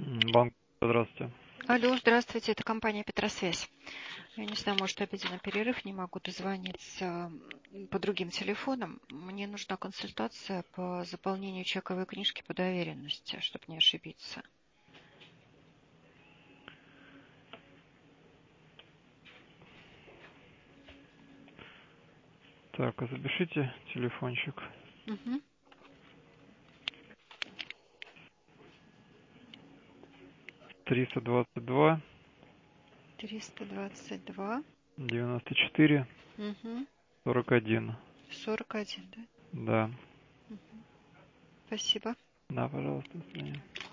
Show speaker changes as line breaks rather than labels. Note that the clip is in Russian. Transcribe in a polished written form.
Банк, здравствуйте.
Алло, здравствуйте, это компания Петросвязь. Я не знаю, может, обеденный перерыв, не могу дозвониться по другим телефонам. Мне нужна консультация по заполнению чековой книжки по доверенности, чтобы не ошибиться.
Так, а запишите телефончик.
Угу.
322
322.
94
Угу.
41.
41, да?
Да.
Угу. Спасибо.
Да, пожалуйста, до свидания.